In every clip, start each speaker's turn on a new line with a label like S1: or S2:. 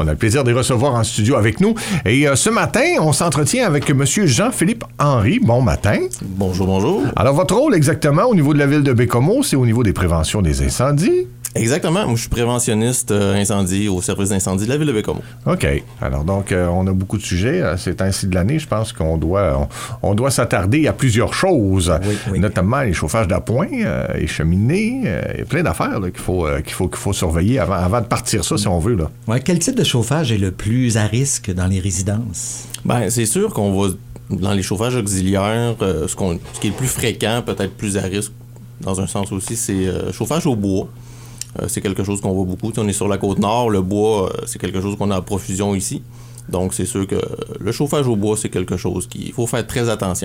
S1: On a le plaisir de les recevoir en studio avec nous. Et ce matin, on s'entretient avec M. Jean-Philippe Henry. Bon matin.
S2: Bonjour, bonjour.
S1: Alors, votre rôle exactement au niveau de la ville de Baie-Comeau, c'est au niveau des préventions des incendies?
S2: Exactement. Moi, je suis préventionniste incendie au service d'incendie de la ville de Baie-Comeau.
S1: OK. Alors, donc, on a beaucoup de sujets. C'est ainsi de l'année. Je pense qu'on doit s'attarder à plusieurs choses,
S3: oui.
S1: Notamment les chauffages d'appoint, les cheminées. Il y a plein d'affaires là, qu'il faut surveiller avant de partir ça, si on veut. Là.
S3: Ouais, quel type de chauffage est le plus à risque dans les résidences?
S2: Bien, c'est sûr qu'on va, dans les chauffages auxiliaires, ce qui est le plus fréquent, peut-être plus à risque, dans un sens aussi, c'est chauffage au bois. C'est quelque chose qu'on voit beaucoup. On est sur la Côte-Nord, le bois, c'est quelque chose qu'on a à profusion ici. Donc, c'est sûr que le chauffage au bois, c'est quelque chose qu'il faut faire très attention.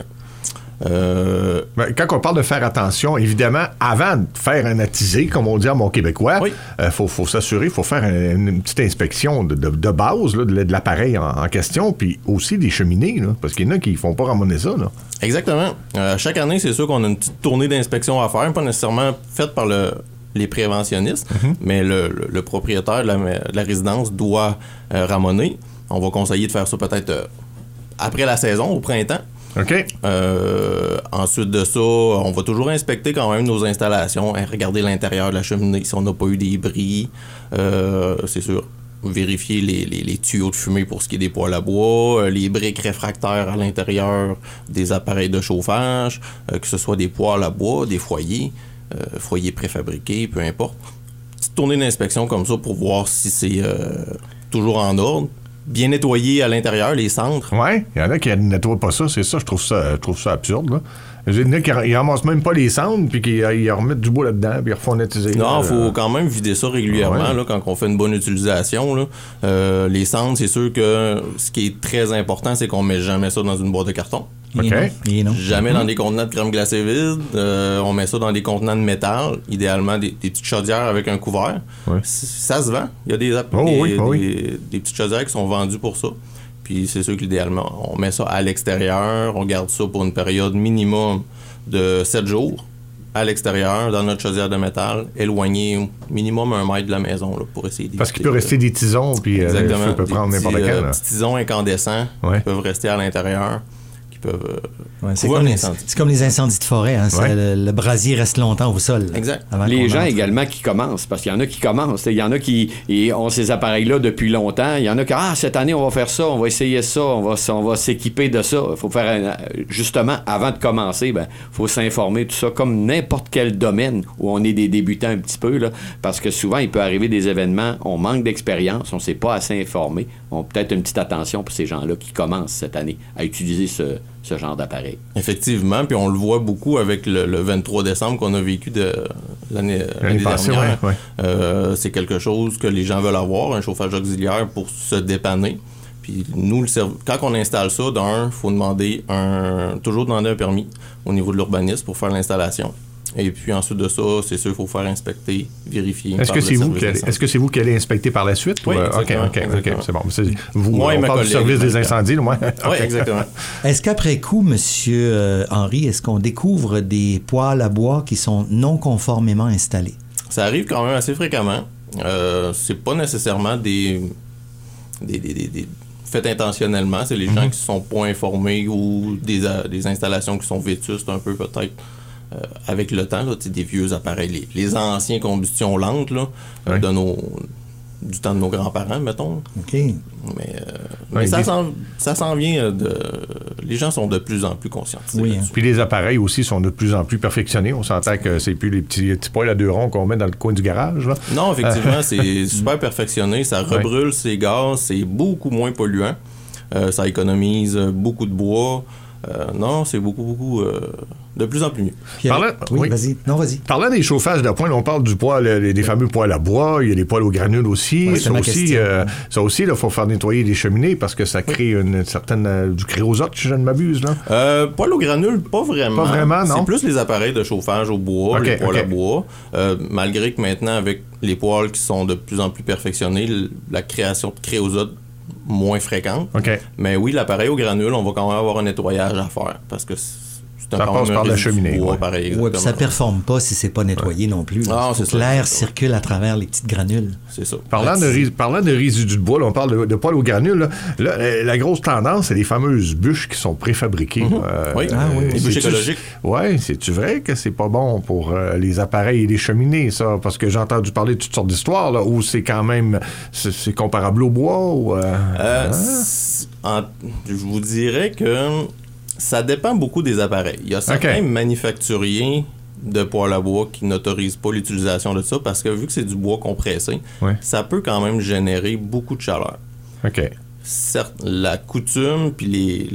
S1: Quand on parle de faire attention, évidemment, avant de faire un attisé, comme on dit en bon québécois, faut s'assurer, il faut faire une petite inspection de base là, de l'appareil en question, puis aussi des cheminées, là, parce qu'il y en a qui ne font pas ramoner ça. Là.
S2: Exactement. Chaque année, c'est sûr qu'on a une petite tournée d'inspection à faire, pas nécessairement faite par les préventionnistes, mais le propriétaire de la résidence doit ramoner. On va conseiller de faire ça peut-être après la saison, au printemps.
S1: OK.
S2: Ensuite de ça, on va toujours inspecter quand même nos installations, regarder l'intérieur de la cheminée si on n'a pas eu des bris. C'est sûr, vérifier les tuyaux de fumée pour ce qui est des poêles à bois, les briques réfractaires à l'intérieur des appareils de chauffage, que ce soit des poêles à bois, des foyers préfabriqués, peu importe. Petite tournée d'inspection comme ça pour voir si c'est toujours en ordre. Bien nettoyer à l'intérieur, les centres.
S1: Oui, il y en a qui ne nettoient pas ça, c'est ça, je trouve ça absurde. Là. Il y en a qui ne ramassent même pas les cendres, puis qui remettent du bois là-dedans, puis ils refont nettoyer.
S2: Non, il faut quand même vider ça régulièrement, là, quand on fait une bonne utilisation. Là. Les cendres, c'est sûr que ce qui est très important, c'est qu'on ne met jamais ça dans une boîte de carton.
S1: Okay.
S3: Et non.
S2: Jamais dans des contenants de crème glacée vide. On met ça dans des contenants de métal, idéalement des petites chaudières avec un couvert.
S1: Ouais.
S2: Ça se vend. Il y a des petites chaudières qui sont vendues pour ça. Puis c'est sûr qu'idéalement, on met ça à l'extérieur, on garde ça pour une période minimum de 7 jours à l'extérieur, dans notre chaudière de métal, éloigné minimum 1 mètre de la maison là, pour essayer d'éviter.
S1: Parce qu'il peut rester des tisons, puis le feu peut prendre n'importe quel.
S2: Petits tisons incandescents qui peuvent rester à l'intérieur.
S3: C'est comme les incendies de forêt. Hein? Le brasier reste longtemps au sol.
S2: Exact.
S4: Les gens également qui commencent, parce qu'il y en a qui commencent. Il y en a qui ont ces appareils-là depuis longtemps. Il y en a qui, cette année, on va faire ça, on va essayer ça, on va s'équiper de ça. Il faut faire, justement, avant de commencer, il faut s'informer, tout ça, comme n'importe quel domaine où on est des débutants un petit peu, là, parce que souvent, il peut arriver des événements, on manque d'expérience, on ne s'est pas assez informé. On a peut-être une petite attention pour ces gens-là qui commencent cette année à utiliser ce genre d'appareil.
S2: Effectivement, puis on le voit beaucoup avec le 23 décembre qu'on a vécu de l'année
S1: passée,
S2: dernière.
S1: Ouais.
S2: C'est quelque chose que les gens veulent avoir, un chauffage auxiliaire pour se dépanner. Puis nous, quand on installe ça, il faut toujours demander un permis au niveau de l'urbanisme pour faire l'installation. Et puis ensuite de ça, c'est sûr, il faut faire inspecter, vérifier.
S1: Est-ce que c'est vous qui allez inspecter par la suite?
S2: Oui,
S1: OK, c'est bon.
S2: Moi et
S1: on
S2: ma
S1: parle
S2: collègue,
S1: du service des incendies, moi.
S2: Oui, exactement.
S3: Est-ce qu'après coup, M. Henry, est-ce qu'on découvre des poêles à bois qui sont non conformément installés?
S2: Ça arrive quand même assez fréquemment. C'est pas nécessairement des faits intentionnellement. C'est les gens qui ne sont pas informés ou des installations qui sont vétustes un peu peut-être. Avec le temps, là, des vieux appareils, les anciens combustions lentes là, du temps de nos grands-parents, mettons.
S3: OK.
S2: Mais ça s'en vient les gens sont de plus en plus conscients.
S3: Oui,
S1: Puis les appareils aussi sont de plus en plus perfectionnés. On s'entend que c'est plus les petits poêles à 2 ronds qu'on met dans le coin du garage. Là.
S2: Non, effectivement, c'est super perfectionné. Ça rebrûle ses gaz, c'est beaucoup moins polluant. Ça économise beaucoup de bois. Non, c'est beaucoup de plus en plus mieux.
S3: Vas-y. Non, vas-y.
S1: Parlant des chauffages de poêle, on parle du poêle, des fameux poêles à bois, il y a des poêles aux granules aussi.
S3: Oui,
S1: ça aussi, il faut faire nettoyer les cheminées parce que ça crée une certaine du créosote, si je ne m'abuse. Là.
S2: Poêle aux granules, pas vraiment.
S1: Pas vraiment, non.
S2: C'est plus les appareils de chauffage au bois, les poêles à bois. Malgré que maintenant, avec les poêles qui sont de plus en plus perfectionnés, la création de créosote moins fréquente.
S1: Okay.
S2: Mais oui, l'appareil aux granules, on va quand même avoir un nettoyage à faire parce que c'est
S1: Ça passe par la cheminée.
S2: Bois,
S1: Ouais.
S2: pareil,
S3: Ouais, puis ça
S2: exactement.
S3: performe pas si c'est pas nettoyé non plus.
S2: Ah,
S3: Faut
S2: c'est
S3: que
S2: ça,
S3: l'air
S2: c'est ça.
S3: circule à travers les petites granules.
S2: C'est ça.
S1: Parlant de résidus de bois, là, on parle de poêle aux granules. Là, la grosse tendance, c'est les fameuses bûches qui sont préfabriquées.
S2: Oui, les bûches écologiques.
S1: Oui, c'est-tu vrai que c'est pas bon pour les appareils et les cheminées, ça? Parce que j'ai entendu parler de toutes sortes d'histoires, là, où c'est quand même... C'est comparable au bois ou...
S2: Je vous dirais que ça dépend beaucoup des appareils. Il y a certains manufacturiers de poêle à bois qui n'autorisent pas l'utilisation de ça parce que vu que c'est du bois compressé, ça peut quand même générer beaucoup de chaleur.
S1: OK.
S2: Certes, la coutume puis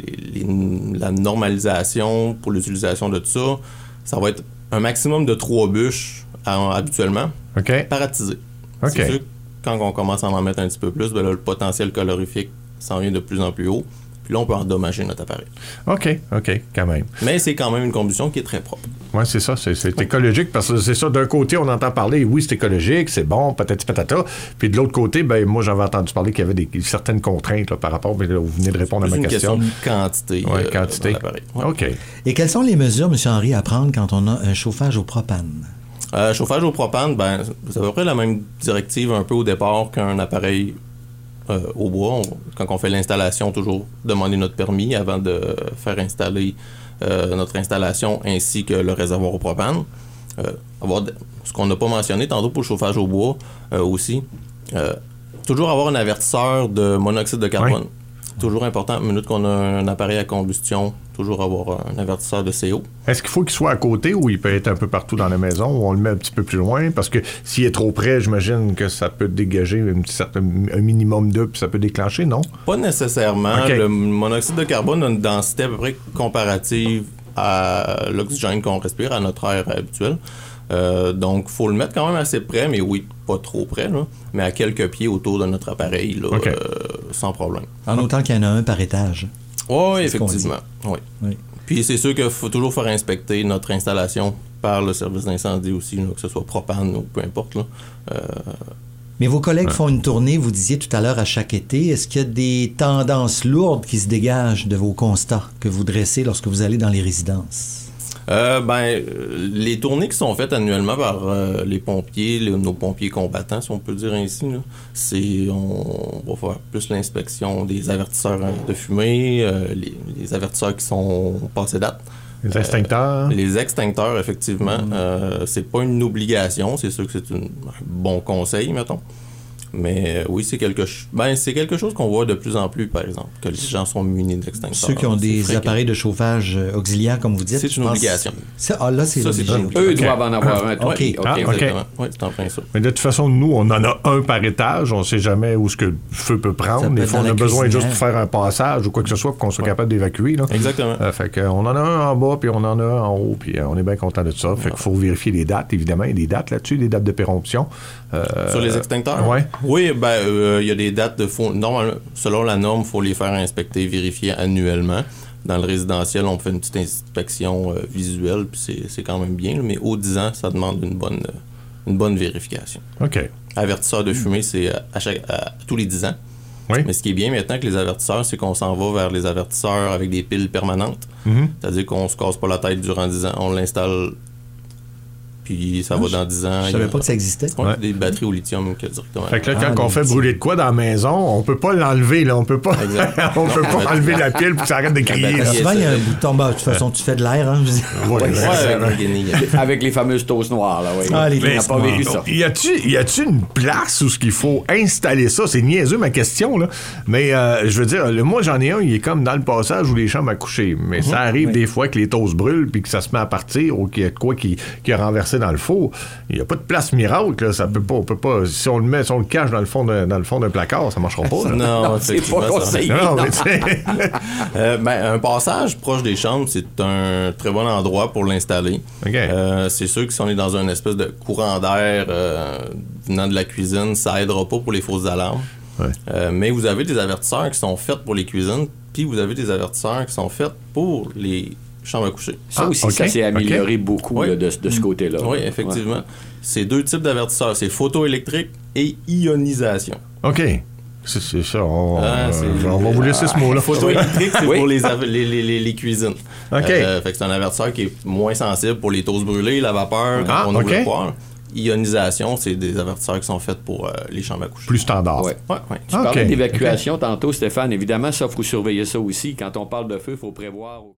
S2: la normalisation pour l'utilisation de tout ça, ça va être un maximum de 3 bûches habituellement par attisé. C'est sûr que quand on commence à en mettre un petit peu plus, ben là, le potentiel calorifique s'en vient de plus en plus haut. Puis là, on peut endommager notre appareil.
S1: OK, quand même.
S2: Mais c'est quand même une combustion qui est très propre.
S1: Oui, c'est ça. C'est écologique parce que c'est ça. D'un côté, on entend parler, oui, c'est écologique, c'est bon, patati patata. Puis de l'autre côté, ben moi, j'avais entendu parler qu'il y avait certaines contraintes là, par rapport, mais là, vous venez de répondre à ma question.
S2: C'est une question de quantité.
S1: Quantité.
S2: Dans l'appareil. Ouais.
S1: OK.
S3: Et quelles sont les mesures, M. Henry, à prendre quand on a un chauffage au propane?
S2: Chauffage au propane, ben, c'est à peu près la même directive un peu au départ qu'un appareil au bois. Quand on fait l'installation, toujours demander notre permis avant de faire installer notre installation ainsi que le réservoir au propane. Ce qu'on n'a pas mentionné tantôt pour le chauffage au bois aussi, toujours avoir un avertisseur de monoxyde de carbone. Toujours important, minute qu'on a un appareil à combustion, toujours avoir un avertisseur de CO.
S1: Est-ce qu'il faut qu'il soit à côté ou il peut être un peu partout dans la maison ou on le met un petit peu plus loin? Parce que s'il est trop près, j'imagine que ça peut dégager un minimum d'eau puis ça peut déclencher, non?
S2: Pas nécessairement. Le monoxyde de carbone a une densité à peu près comparative à l'oxygène qu'on respire, à notre air habituel. Donc, il faut le mettre quand même assez près, mais oui, pas trop près, là, mais à quelques pieds autour de notre appareil, là, sans problème.
S3: En autant qu'il y en a un par étage.
S2: Oui, effectivement. Oui. Puis c'est sûr qu'il faut toujours faire inspecter notre installation par le service d'incendie aussi, là, que ce soit propane ou peu importe. Là.
S3: Mais vos collègues font une tournée, vous disiez tout à l'heure, à chaque été. Est-ce qu'il y a des tendances lourdes qui se dégagent de vos constats que vous dressez lorsque vous allez dans les résidences?
S2: Les tournées qui sont faites annuellement par les pompiers, nos pompiers combattants, si on peut dire ainsi, là, on va faire plus l'inspection des avertisseurs de fumée, les avertisseurs qui sont passés date.
S1: Les extincteurs?
S2: Les extincteurs, effectivement. C'est pas une obligation, c'est sûr que c'est un bon conseil, mettons. Mais oui, c'est quelque chose qu'on voit de plus en plus, par exemple, que les gens sont munis d'extincteurs.
S3: Ceux qui ont des appareils de chauffage auxiliaires, comme vous dites.
S2: C'est une obligation.
S3: Là, c'est l'obligation.
S4: Eux doivent en avoir un.
S3: OK.
S2: Exactement. Oui, c'est en plein ça.
S1: Mais de toute façon, nous, on en a un par étage. On ne sait jamais où ce que le feu peut prendre. Des fois, on a besoin juste de faire un passage ou quoi que ce soit pour qu'on soit capable d'évacuer. Là.
S2: Exactement.
S1: Fait qu'on en a un en bas, puis on en a un en haut, puis on est bien content de ça. Fait qu'il faut vérifier les dates, évidemment. Il y a des dates là-dessus, des dates de péremption.
S2: Sur les extincteurs?
S1: Oui.
S2: Oui, il y a des dates normalement, selon la norme, il faut les faire inspecter, vérifier annuellement. Dans le résidentiel, on fait une petite inspection visuelle, puis c'est quand même bien. Mais au 10 ans, ça demande une bonne vérification.
S1: OK.
S2: Avertisseur de fumée, c'est à tous les 10 ans.
S1: Oui.
S2: Mais ce qui est bien maintenant avec les avertisseurs, c'est qu'on s'en va vers les avertisseurs avec des piles permanentes. C'est-à-dire qu'on se casse pas la tête durant 10 ans. On l'installe, puis ça va dans 10 ans.
S3: Je savais pas que ça existait.
S2: Des batteries au lithium directement.
S1: Fait que là, quand on fait brûler de quoi dans la maison, on peut pas l'enlever, là. On peut pas, on peut pas enlever la pile pour que ça arrête de crier. Là.
S3: Souvent, il y a un bouton. De toute façon, tu fais de l'air. Hein,
S4: avec les fameuses tosses noires, là, oui.
S3: On
S4: n'a pas vécu ça.
S1: Y a-tu une place où ce qu'il faut installer ça? C'est niaiseux, ma question, là. Mais je veux dire, moi, j'en ai un, il est comme dans le passage où les chambres à coucher. Mais ça arrive des fois que les toasts brûlent puis que ça se met à partir ou qu'il y a de quoi qui a renversé dans le four. Il n'y a pas de place miracle, là. Ça peut pas, on peut pas. Si on le cache dans le fond d'un placard, ça marchera pas. Là.
S2: Non,
S4: c'est pas conseillé.
S2: Un passage proche des chambres, c'est un très bon endroit pour l'installer.
S1: Okay.
S2: C'est sûr que si on est dans une espèce de courant d'air venant de la cuisine, ça aidera pas pour les fausses alarmes. Ouais. Mais vous avez des avertisseurs qui sont faits pour les cuisines, puis vous avez des avertisseurs qui sont faits pour les chambres à coucher.
S4: Ça aussi, ça s'est amélioré beaucoup là, de ce côté-là.
S2: Oui, effectivement. C'est 2 types d'avertisseurs. C'est photoélectrique et ionisation.
S1: OK. C'est ça. On va
S2: c'est-
S1: vous laisser ce mot-là.
S2: Photoélectrique, c'est
S4: Oui.
S2: pour les cuisines.
S1: OK.
S2: Fait que c'est un avertisseur qui est moins sensible pour les toasts brûlés, la vapeur, quand on ouvre
S1: OK.
S2: le poêle. Ionisation, c'est des avertisseurs qui sont faits pour les chambres à coucher.
S1: Plus standard.
S4: Ouais.
S2: Ouais.
S4: Tu parlais d'évacuation tantôt, Stéphane. Évidemment, ça, il faut surveiller ça aussi. Quand on parle de feu, il faut prévoir...